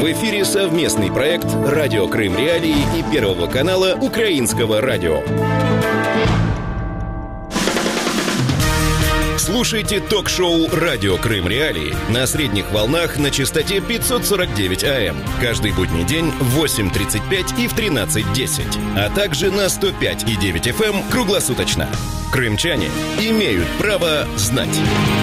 В эфире совместный проект «Радио Крым Реалии» и Первого канала Украинского радио. Слушайте ток-шоу «Радио Крым Реалии» на средних волнах на частоте 549 АМ. Каждый будний день в 8:35 и в 13:10. А также на 105,9 FM круглосуточно. Крымчане имеют право знать.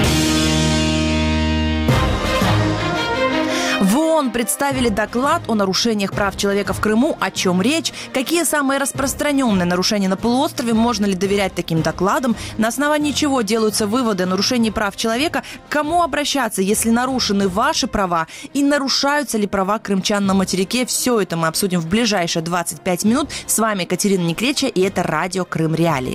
В ООН представили доклад о нарушениях прав человека в Крыму. О чем речь? Какие самые распространенные нарушения на полуострове? Можно ли доверять таким докладам? На основании чего делаются выводы о нарушении прав человека? К кому обращаться, если нарушены ваши права? И нарушаются ли права крымчан на материке? Все это мы обсудим в ближайшие 25 минут. С вами Катерина Некреча, и это радио Крым Реалии.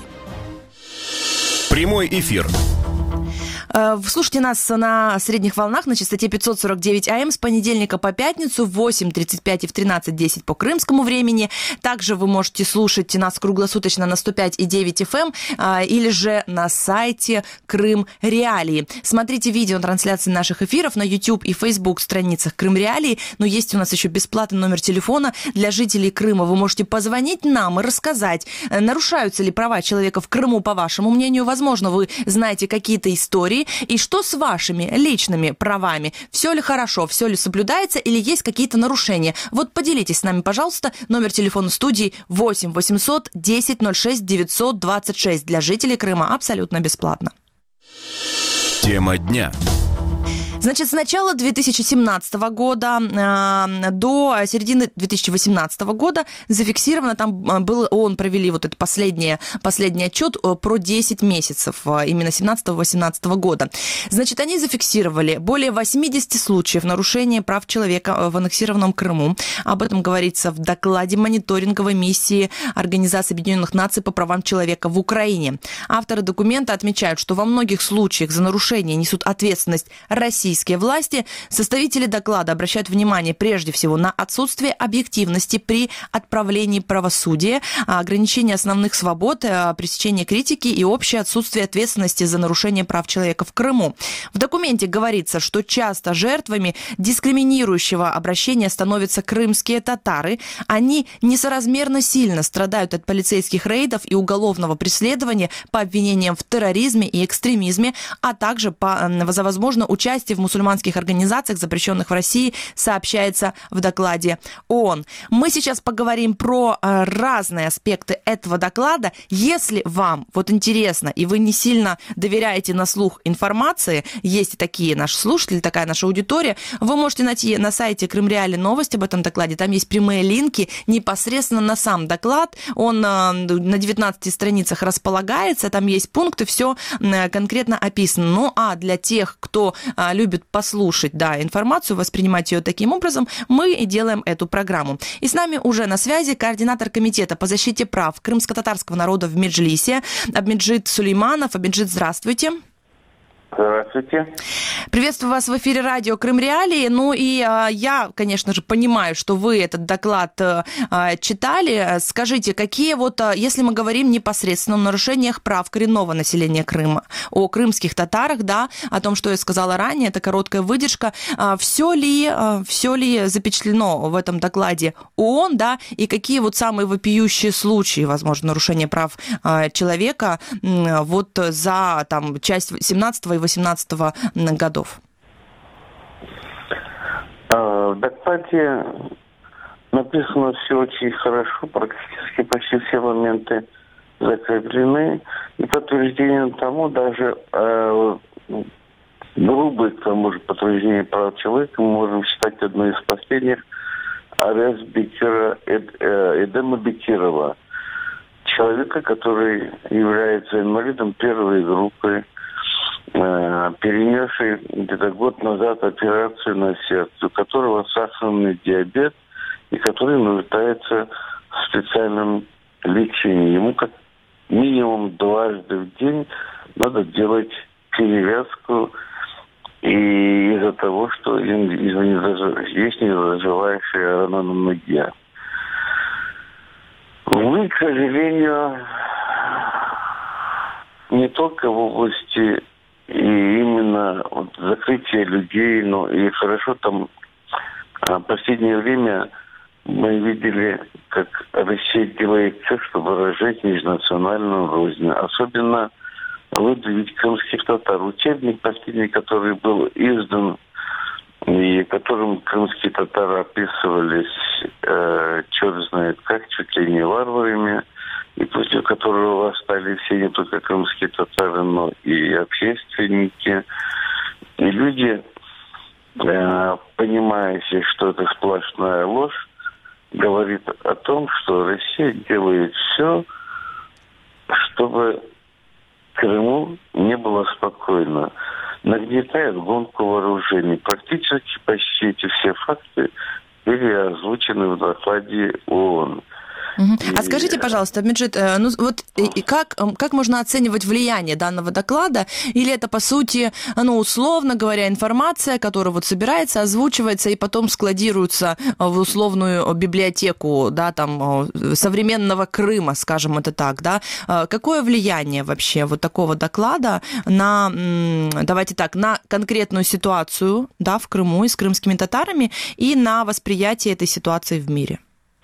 Прямой эфир. Слушайте нас на средних волнах на частоте 549 АМ с понедельника по пятницу в 8:35 и в 13:10 по крымскому времени. Также вы можете слушать нас круглосуточно на 105,9 FM или же на сайте Крым Реалии. Смотрите видеотрансляции наших эфиров на YouTube и Facebook страницах Крым Реалии. Но есть у нас еще бесплатный номер телефона для жителей Крыма. Вы можете позвонить нам и рассказать, нарушаются ли права человека в Крыму, по вашему мнению. Возможно, вы знаете какие-то истории. И что с вашими личными правами? Все ли хорошо, все ли соблюдается или есть какие-то нарушения? Вот поделитесь с нами, пожалуйста. Номер телефона студии 8 800 10 06 926 для жителей Крыма абсолютно бесплатно. Тема дня. Значит, с начала 2017 года до середины 2018 года зафиксировано, там был, ООН провели вот этот последний отчет про 10 месяцев, именно 17-18 года. Значит, они зафиксировали более 80 случаев нарушения прав человека в аннексированном Крыму. Об этом говорится в докладе мониторинговой миссии Организации Объединенных Наций по правам человека в Украине. Авторы документа отмечают, что во многих случаях за нарушение несут ответственность российские власти. Составители доклада обращают внимание прежде всего на отсутствие объективности при отправлении правосудия, ограничение основных свобод, пресечение критики и общее отсутствие ответственности за нарушение прав человека в Крыму. В документе говорится, что часто жертвами дискриминирующего обращения становятся крымские татары. Они несоразмерно сильно страдают от полицейских рейдов и уголовного преследования по обвинениям в терроризме и экстремизме, а также за возможное участие в мусульманских организациях, запрещенных в России, сообщается в докладе ООН. Мы сейчас поговорим про разные аспекты этого доклада. Если вам вот интересно, и вы не сильно доверяете на слух информации, есть и такие наши слушатели, такая наша аудитория, вы можете найти на сайте Крым Реалии новости об этом докладе. Там есть прямые линки непосредственно на сам доклад. Он на 19 страницах располагается, там есть пункты, все конкретно описано. Ну, а для тех, кто любит послушать, информацию, воспринимать ее таким образом, мы и делаем эту программу. И с нами уже на связи координатор комитета по защите прав крымско-татарского народа в Меджлисе Абмеджит Сулейманов. Абмеджит, здравствуйте. Здравствуйте. Приветствую вас в эфире радио Крым Реалии. Ну и я, конечно же, понимаю, что вы этот доклад читали. Скажите, какие вот, если мы говорим непосредственно о нарушениях прав коренного населения Крыма, о крымских татарах, о том, что я сказала ранее, это короткая выдержка, все ли запечатлено в этом докладе ООН, и какие вот самые вопиющие случаи, возможно, нарушения прав человека вот за часть 17 и 18 годов? В докладе написано все очень хорошо, практически почти все моменты закреплены. И подтверждением тому даже грубое, к тому же, подтверждение прав человека мы можем считать одной из последних арест Эдема Бекирова, человека, который является инвалидом первой группы, перенесший где-то год назад операцию на сердце, у которого сахарный диабет и который нуждается в специальном лечении. Ему как минимум дважды в день надо делать перевязку, и из-за того, что есть незаживающая рана на ноге. Увы, к сожалению, не только в области и именно закрытия людей, но и хорошо там в последнее время мы видели, как Россия делает все, чтобы выражать межнациональную рознь. Особенно выдавить крымских татар. Учебник последний, который был издан, и которым крымские татары описывались, черт знает как, чуть ли не варварами, и против которого восстали все, не только крымские татары, но и общественники. И люди, понимая, что это сплошная ложь, говорит о том, что Россия делает все, чтобы Крыму не было спокойно. Нагнетает гонку вооружений. Практически почти эти все факты были озвучены в докладе ООН. А скажите, пожалуйста, Меджид, как можно оценивать влияние данного доклада? Или это, по сути, условно говоря, информация, которая собирается, озвучивается и потом складируется в условную библиотеку, да, там, современного Крыма, скажем это так, да? Какое влияние вообще такого доклада на, давайте так, на конкретную ситуацию, да, в Крыму и с крымскими татарами и на восприятие этой ситуации в мире?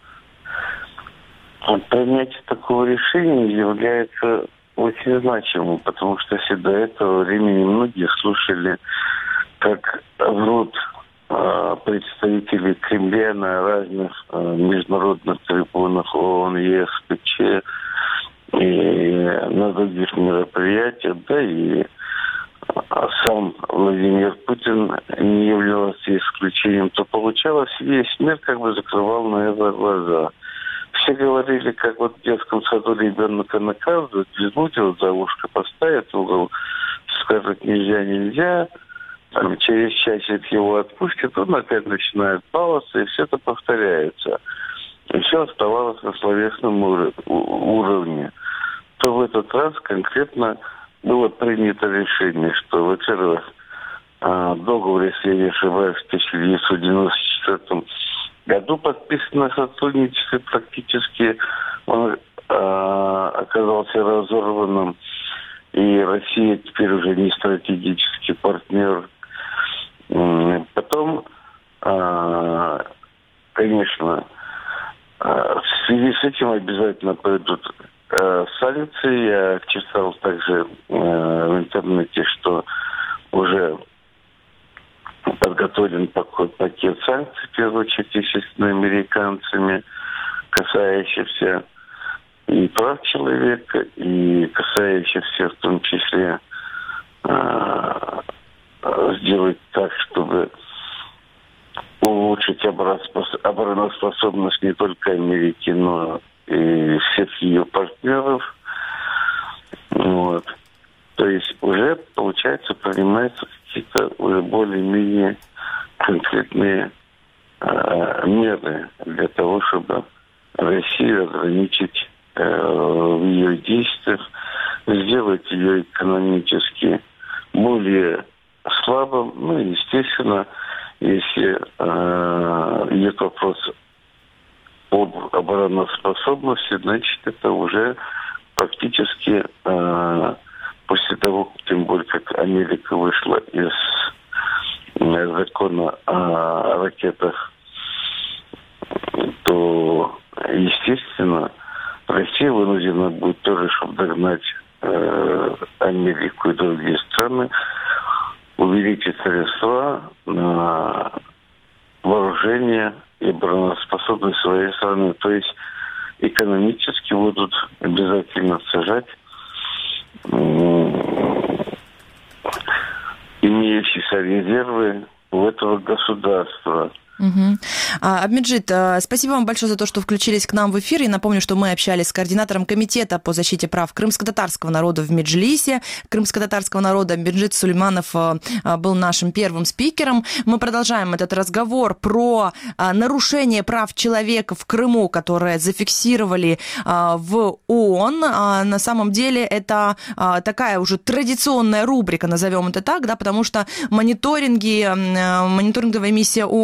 Принятие такого решения является очень значимым, потому что все до этого времени многие слушали, как врут представители Кремля на разных международных трибунах ООН, ЕСПЧ и на других мероприятиях, да, и сам Владимир Путин не являлся исключением, то получалось, весь мир как бы закрывал на это глаза. Все говорили, как в детском саду ребенка наказывают, возьмут его за ушко, поставят в угол, скажут нельзя, там, через часик его отпустят, он опять начинает баловаться, и все это повторяется. И все оставалось на словесном уровне. То в этот раз конкретно было принято решение, что, во-первых, договор, если я не ошибаюсь, в 1994 году подписано сотрудничество, практически он оказался разорванным, и Россия теперь уже не стратегический партнер. Потом, конечно, в связи с этим обязательно пойдут санкции. Я читал также в интернете, что уже подготовлен пакет санкций, в первую очередь, естественно, американцами, касающихся и прав человека, и касающихся в том числе сделать так, чтобы улучшить обороноспособность не только Америки, но и всех ее партнеров. Вот. То есть уже, получается, принимаются какие-то уже более-менее конкретные меры для того, чтобы Россию ограничить в ее действиях, сделать ее экономически более слабым. Ну, естественно, если идет вопрос об обороноспособности, значит, это уже практически после того, тем более, как Америка вышла из закона о ракетах, то, естественно, Россия вынуждена будет тоже, чтобы догнать Америку и другие страны, увеличить средства на вооружение и обороноспособность своей страны. То есть экономически будут обязательно сажать имеющиеся резервы у этого государства. Меджид, спасибо вам большое за то, что включились к нам в эфир. И напомню, что мы общались с координатором Комитета по защите прав крымско-татарского народа в Меджлисе. Крымско-татарского народа Меджид Сулейманов был нашим первым спикером. Мы продолжаем этот разговор про нарушение прав человека в Крыму, которое зафиксировали в ООН. На самом деле это такая уже традиционная рубрика, назовем это так, да, потому что мониторинговая миссия ООН по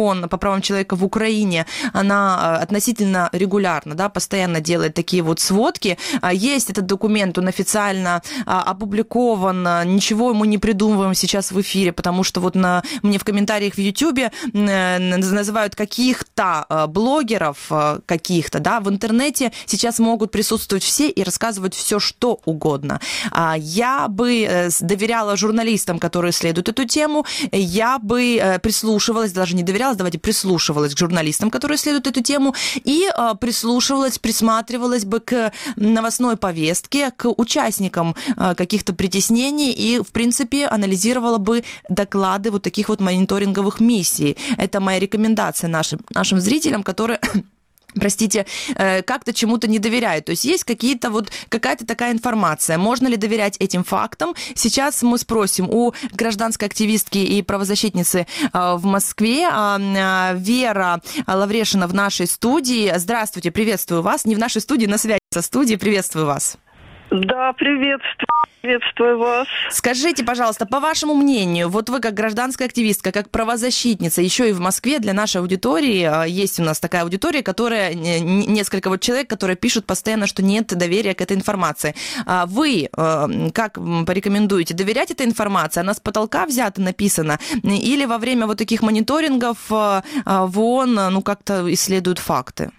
правам человека в Украине, она относительно регулярно, да, постоянно делает такие вот сводки. Есть этот документ, он официально опубликован, ничего мы не придумываем сейчас в эфире, потому что вот мне в комментариях в Ютубе называют каких-то блогеров, каких-то, да, в интернете сейчас могут присутствовать все и рассказывать все, что угодно. Я бы доверяла журналистам, которые исследуют эту тему, я бы прислушивалась, даже не доверялась, прислушивалась к журналистам, которые исследуют эту тему, и прислушивалась, присматривалась бы к новостной повестке, к участникам каких-то притеснений и, в принципе, анализировала бы доклады вот таких вот мониторинговых миссий. Это моя рекомендация нашим зрителям, которые... простите, как-то чему-то не доверяют. То есть есть какая-то такая информация. Можно ли доверять этим фактам? Сейчас мы спросим у гражданской активистки и правозащитницы в Москве Вера Лаврешина в нашей студии. Здравствуйте, приветствую вас. Не в нашей студии, на связи со студией. Приветствую вас. Да, приветствую вас. Скажите, пожалуйста, по вашему мнению, вот вы как гражданская активистка, как правозащитница, еще и в Москве для нашей аудитории, есть у нас такая аудитория, которая, несколько вот человек, которые пишут постоянно, что нет доверия к этой информации. Вы как порекомендуете доверять этой информации? Она с потолка взята, написана? Или во время вот таких мониторингов в ООН как-то исследуют факты?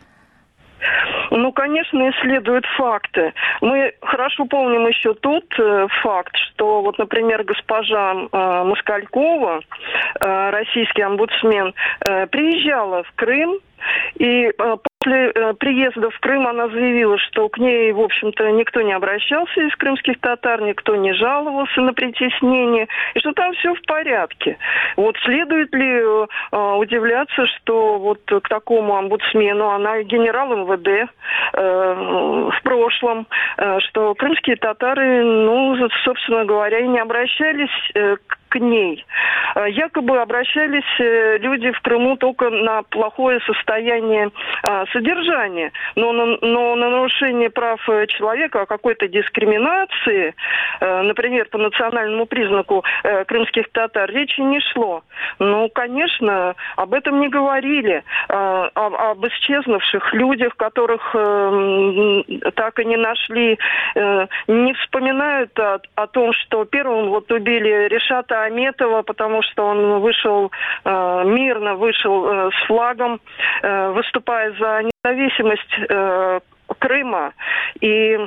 Ну, конечно, исследуют факты. Мы хорошо помним еще тот факт, что вот, например, госпожа Москалькова, российский омбудсмен, приезжала в Крым, и после приезда в Крым она заявила, что к ней, в общем-то, никто не обращался из крымских татар, никто не жаловался на притеснение, и что там все в порядке. Вот следует ли удивляться, что вот к такому омбудсмену, она генерал МВД в прошлом, что крымские татары, собственно говоря, и не обращались к ней. Якобы обращались люди в Крыму только на плохое состояние содержания, но на нарушение прав человека, о какой-то дискриминации, например, по национальному признаку крымских татар, речи не шло. Конечно, об этом не говорили, об исчезнувших людях, которых так и не нашли, не вспоминают о том, что первым убили Решата Аметова, потому что он мирно вышел с флагом, выступая за независимость Крыма. И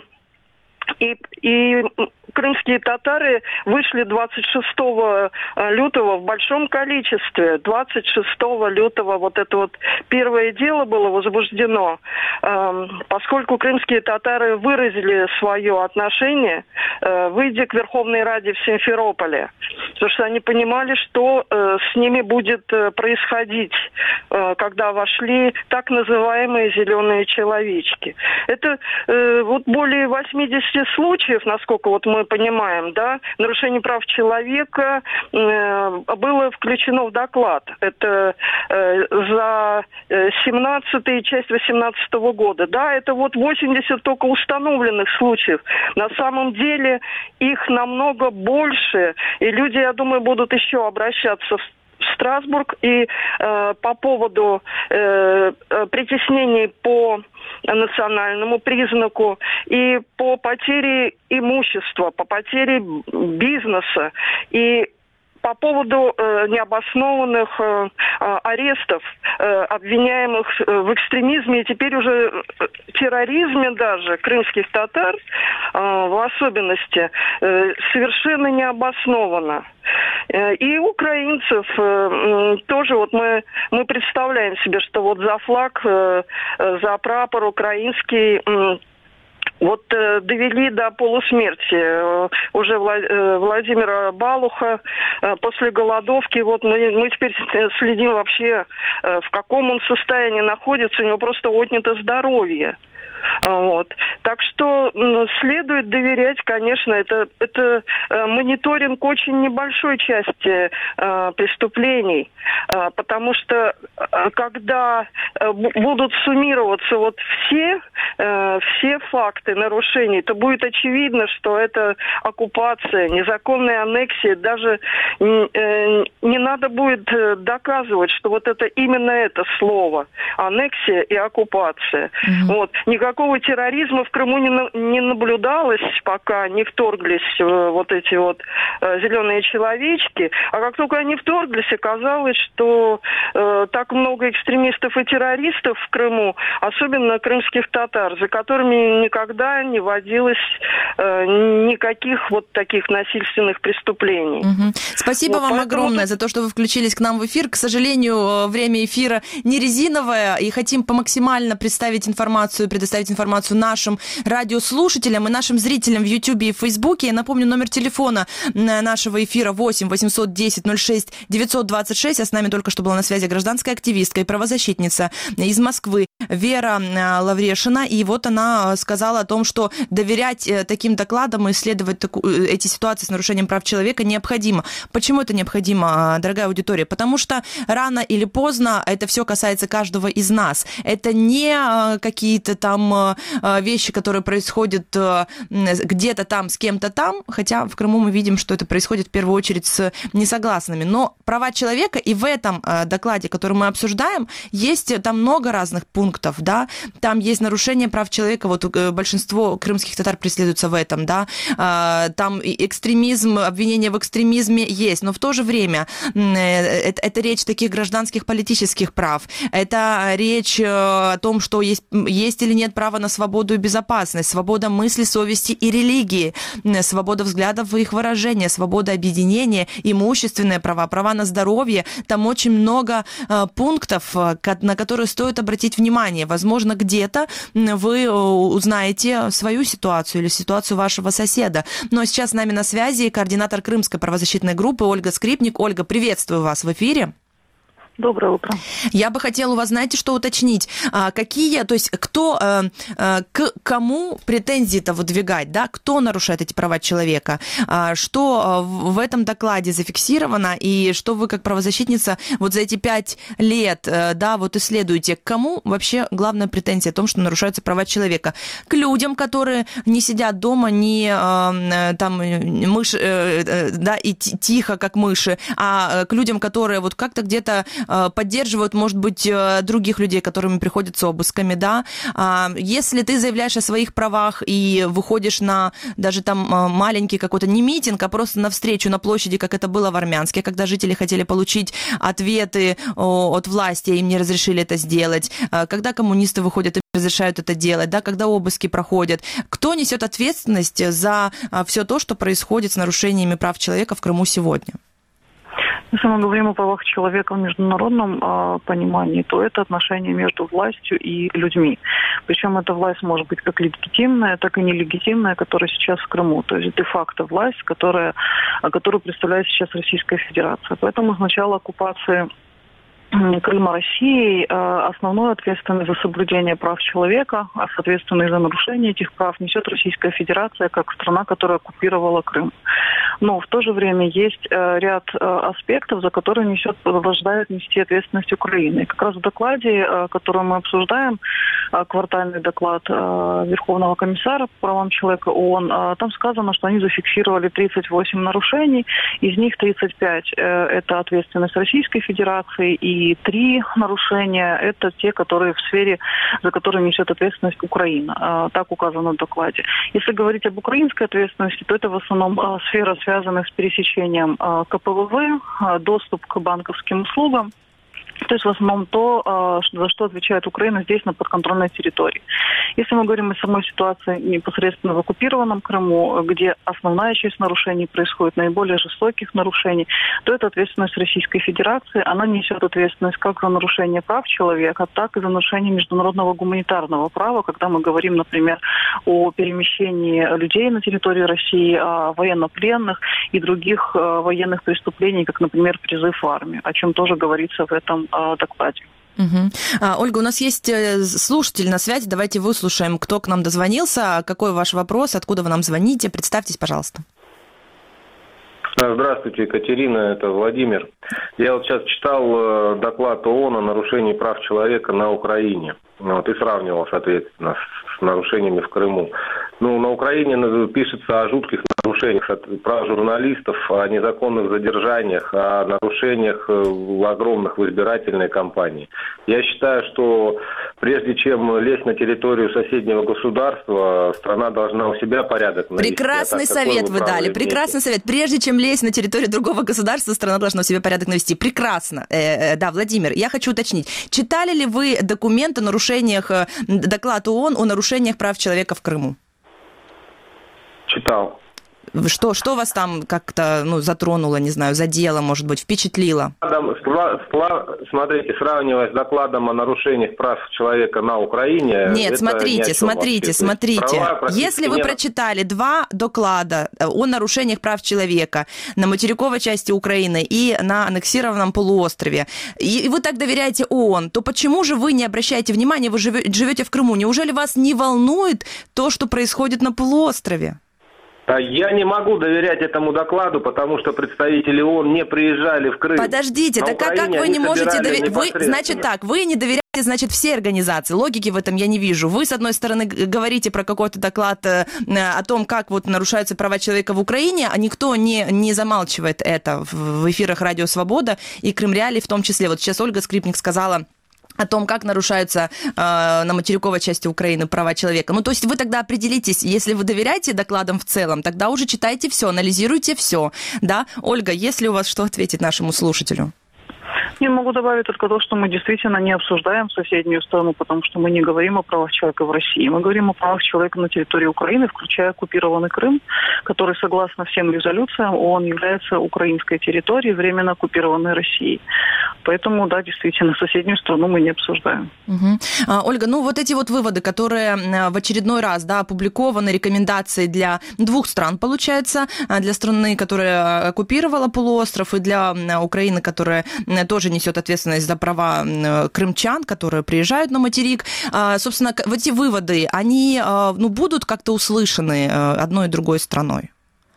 крымские татары вышли 26 лютого в большом количестве. 26 лютого вот это вот первое дело было возбуждено, поскольку крымские татары выразили свое отношение, выйдя к Верховной Раде в Симферополе. Потому что они понимали, что с ними будет происходить, когда вошли так называемые зеленые человечки. Это более 80 случаев, насколько мы понимаем, да, нарушение прав человека было включено в доклад. Это за 17-й часть 18-го года. Да, это 80 только установленных случаев. На самом деле их намного больше, и люди, я думаю, будут еще обращаться в Страсбург и по поводу притеснений по национальному признаку и по потере имущества, по потере бизнеса и по поводу необоснованных арестов, обвиняемых в экстремизме и теперь уже терроризме даже крымских татар, в особенности, совершенно необоснованно. И украинцев тоже мы представляем себе, что за флаг, за прапор украинский довели до полусмерти уже Владимира Балуха после голодовки. Мы теперь следим вообще, в каком он состоянии находится. У него просто отнято здоровье. Вот. Так что следует доверять, конечно, это мониторинг очень небольшой части преступлений, потому что когда будут суммироваться вот все факты нарушений, то будет очевидно, что это оккупация, незаконная аннексия, даже не надо будет доказывать, что вот это именно это слово аннексия и оккупация. Вот. Никакого терроризма в Крыму не наблюдалось, пока не вторглись вот эти вот зеленые человечки. А как только они вторглись, оказалось, что так много экстремистов и террористов в Крыму, особенно крымских татар, за которыми никогда не водилось никаких вот таких насильственных преступлений. Спасибо вам огромное за то, что вы включились к нам в эфир. К сожалению, время эфира не резиновое, и хотим максимально предоставить информацию нашим радиослушателям и нашим зрителям в Ютьюбе и Фейсбуке. Я напомню, номер телефона нашего эфира 8 810 06 926. А с нами только что была на связи гражданская активистка и правозащитница из Москвы Вера Лаврешина. И вот она сказала о том, что доверять таким докладам и исследовать эти ситуации с нарушением прав человека необходимо. Почему это необходимо, дорогая аудитория? Потому что рано или поздно это все касается каждого из нас. Это не какие-то там вещи, которые происходят где-то там с кем-то там, хотя в Крыму мы видим, что это происходит в первую очередь с несогласными. Но права человека, и в этом докладе, который мы обсуждаем, есть там много разных пунктов, да, там есть нарушение прав человека, вот большинство крымских татар преследуются в этом, да, там экстремизм, обвинение в экстремизме есть, но в то же время это речь таких гражданских политических прав, это речь о том, что есть или нет права на свободу и безопасность, свобода мысли, совести и религии, свобода взглядов и их выражения, свобода объединения, имущественные права, права на здоровье. Там очень много пунктов, на которые стоит обратить внимание. Возможно, где-то вы узнаете свою ситуацию или ситуацию вашего соседа. Но сейчас с нами на связи координатор Крымской правозащитной группы Ольга Скрипник. Ольга, приветствую вас в эфире. Доброе утро. Я бы хотела у вас, знаете, что уточнить. Какие, то есть кто, к кому претензии-то выдвигать, да? Кто нарушает эти права человека? Что в этом докладе зафиксировано и что вы как правозащитница вот за эти 5 лет, да, вот исследуете, к кому вообще главная претензия о том, что нарушаются права человека? К людям, которые не сидят дома, не там мыши, да, и тихо, как мыши, а к людям, которые вот как-то где-то поддерживают, может быть, других людей, которыми приходят с обысками, да. Если ты заявляешь о своих правах и выходишь на даже там маленький какой-то, не митинг, а просто на встречу на площади, как это было в Армянске, когда жители хотели получить ответы от власти, им не разрешили это сделать, когда коммунисты выходят и разрешают это делать, да, когда обыски проходят. Кто несет ответственность за все то, что происходит с нарушениями прав человека в Крыму сегодня? Если мы говорим о правах человека в международном понимании, то это отношение между властью и людьми. Причем эта власть может быть как легитимная, так и нелегитимная, которая сейчас в Крыму. То есть де-факто власть, которую представляет сейчас Российская Федерация. Поэтому с начала оккупации Крыма Россией основную ответственность за соблюдение прав человека, а соответственно и за нарушение этих прав несет Российская Федерация как страна, которая оккупировала Крым. Но в то же время есть ряд аспектов, за которые продолжает нести ответственность Украина. И как раз в докладе, который мы обсуждаем, квартальный доклад Верховного комиссара по правам человека ООН, там сказано, что они зафиксировали 38 нарушений, из них 35 это ответственность Российской Федерации, и 3 нарушения – это те, которые в сфере, за которые несет ответственность Украина. Так указано в докладе. Если говорить об украинской ответственности, то это в основном сфера, связанная с пересечением КПВВ, доступ к банковским услугам. То есть в основном то, за что отвечает Украина здесь, на подконтрольной территории. Если мы говорим о самой ситуации непосредственно в оккупированном Крыму, где основная часть нарушений происходит, наиболее жестоких нарушений, то это ответственность Российской Федерации. Она несет ответственность как за нарушение прав человека, так и за нарушение международного гуманитарного права, когда мы говорим, например, о перемещении людей на территории России, о военнопленных и других военных преступлений, как, например, призыв в армию, о чем тоже говорится в этом докладе. Ольга, у нас есть слушатель на связи, давайте выслушаем, кто к нам дозвонился, какой ваш вопрос, откуда вы нам звоните, представьтесь, пожалуйста. Здравствуйте, Екатерина, это Владимир. Я вот сейчас читал доклад ООН о нарушении прав человека на Украине. И сравнивал, соответственно, с нарушениями в Крыму. На Украине пишется о жутких нарушениях прав журналистов, о незаконных задержаниях, о нарушениях огромных в избирательной кампании. Я считаю, что прежде чем лезть на территорию соседнего государства, страна должна у себя порядок навести. Прекрасный совет вы дали, прекрасный совет. Прежде чем лезть на территорию другого государства, страна должна у себя порядок навести. Прекрасно. Да, Владимир, я хочу уточнить. Читали ли вы документ о нарушениях, доклад ООН о нарушениях прав человека в Крыму? Читал. Что вас там как-то затронуло, не знаю, задело, может быть, впечатлило? Смотрите, сравнивая с докладом о нарушениях прав человека на Украине... Нет, смотрите. Если вы прочитали 2 доклада о нарушениях прав человека на материковой части Украины и на аннексированном полуострове, и вы так доверяете ООН, то почему же вы не обращаете внимания, вы живете в Крыму? Неужели вас не волнует то, что происходит на полуострове? Я не могу доверять этому докладу, потому что представители ООН не приезжали в Крым. Подождите, так как вы не можете доверять? Вы не доверяете, всей организации. Логики в этом я не вижу. Вы, с одной стороны, говорите про какой-то доклад о том, как нарушаются права человека в Украине, а никто не замалчивает это в эфирах Радио Свобода и Крымреалии в том числе. Вот сейчас Ольга Скрипник сказала о том, как нарушаются на материковой части Украины права человека. То есть вы тогда определитесь, если вы доверяете докладам в целом, тогда уже читайте все, анализируйте все. Да? Ольга, есть ли у вас что ответить нашему слушателю? Я могу добавить только то, что мы действительно не обсуждаем соседнюю страну, потому что мы не говорим о правах человека в России. Мы говорим о правах человека на территории Украины, включая оккупированный Крым, который, согласно всем резолюциям, он является украинской территорией, временно оккупированной Россией. Поэтому, да, действительно, соседнюю страну мы не обсуждаем. Ольга, вот эти выводы, которые в очередной раз опубликованы, рекомендации для 2 стран, получается, для страны, которая оккупировала полуостров, и для Украины, которая тоже несет ответственность за права крымчан, которые приезжают на материк. Собственно, эти выводы, они будут как-то услышаны одной и другой страной?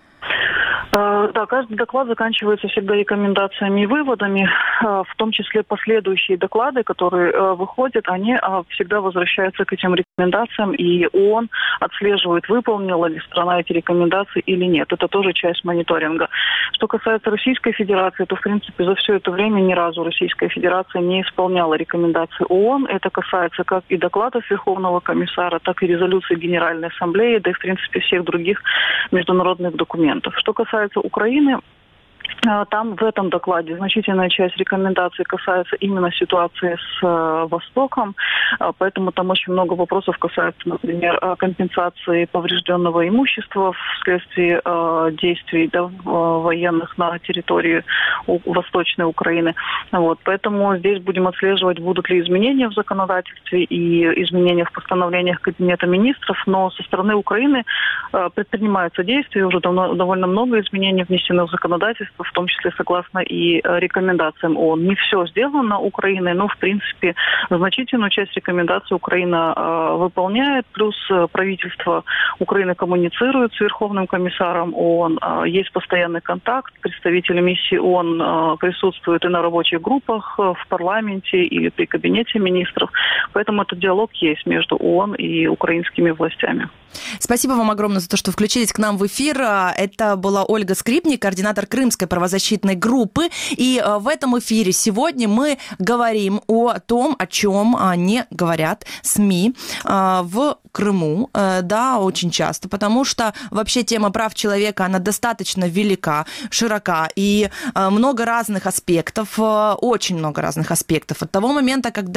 Да, каждый доклад заканчивается всегда рекомендациями и выводами, в том числе последующие доклады, которые выходят, они всегда возвращаются к этим рекомендациям, и ООН отслеживает, выполнила ли страна эти рекомендации или нет. Это тоже часть мониторинга. Что касается Российской Федерации, то, в принципе, за все это время ни разу Российская Федерация не исполняла рекомендации ООН. Это касается как и докладов Верховного комиссара, так и резолюций Генеральной Ассамблеи, да и, в принципе, всех других международных документов. Что касается Украины, там в этом докладе значительная часть рекомендаций касается именно ситуации с Востоком, поэтому там очень много вопросов касается, например, компенсации поврежденного имущества вследствие действий военных на территории Восточной Украины. Поэтому здесь будем отслеживать, будут ли изменения в законодательстве и изменения в постановлениях Кабинета министров, но со стороны Украины предпринимаются действия, уже довольно много изменений внесено в законодательство, в том числе согласно и рекомендациям ООН. Не все сделано Украиной, но, в принципе, значительную часть рекомендаций Украина выполняет, плюс правительство Украины коммуницирует с Верховным комиссаром ООН, есть постоянный контакт, представители миссии ООН присутствуют и на рабочих группах в парламенте или при Кабинете министров, поэтому этот диалог есть между ООН и украинскими властями. Спасибо вам огромное за то, что включились к нам в эфир. Это была Ольга Скрипник, координатор Крымской правозащитной группы. И в этом эфире сегодня мы говорим о том, о чем не говорят СМИ в Крыму, да, очень часто, потому что вообще тема прав человека, она достаточно велика, широка, и много разных аспектов, очень много разных аспектов. От того момента, когда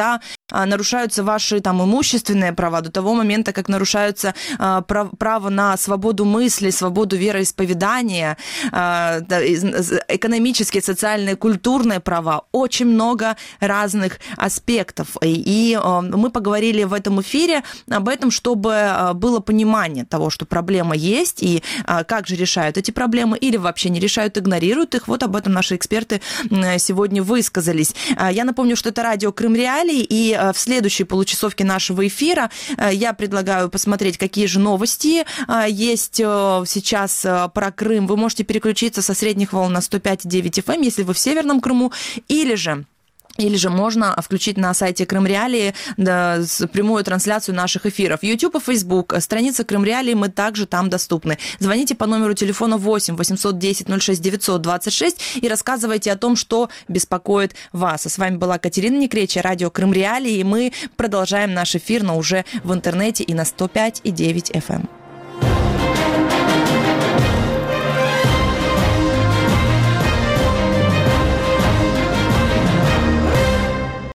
нарушаются ваши там имущественные права, до того момента, как нарушаются право на свободу мысли, свободу вероисповедания, экономические, социальные, культурные права. Очень много разных аспектов. И мы поговорили в этом эфире об этом, чтобы было понимание того, что проблема есть, и как же решают эти проблемы, или вообще не решают, игнорируют их. Вот об этом наши эксперты сегодня высказались. Я напомню, что это радио Крым Реалии, и в следующей получасовке нашего эфира я предлагаю посмотреть, какие же новости есть сейчас про Крым. Вы можете переключиться со средних волн на 105,9 FM, если вы в Северном Крыму, или же можно включить на сайте Крым Реалии прямую трансляцию наших эфиров. YouTube и Facebook, страница Крым Реалии, мы также там доступны. Звоните по номеру телефона 8 810 06 926 и рассказывайте о том, что беспокоит вас. А с вами была Катерина Некреча, радио Крым Реалии, и мы продолжаем наш эфир, но уже в интернете и на 105,9 FM.